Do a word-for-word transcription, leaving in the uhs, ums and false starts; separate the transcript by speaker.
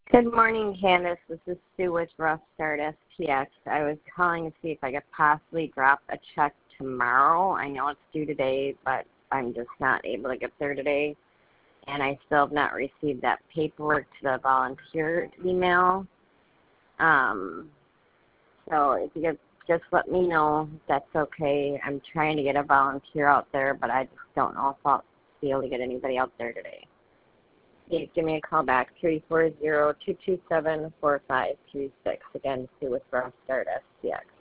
Speaker 1: Good morning, Candace. This is Sue with Rough Start S P X. I was calling to see if I could possibly drop a check tomorrow. I know it's due today, but I'm just not able to get there today. And I still have not received that paperwork to the volunteer email. Um, so if you could just let me know if that's okay. I'm trying to get a volunteer out there, but I just don't know if I'll be able to get anybody out there today. Please give me a call back, three four zero, two two seven, four five three six. Again, Sue with Rough Start S P X.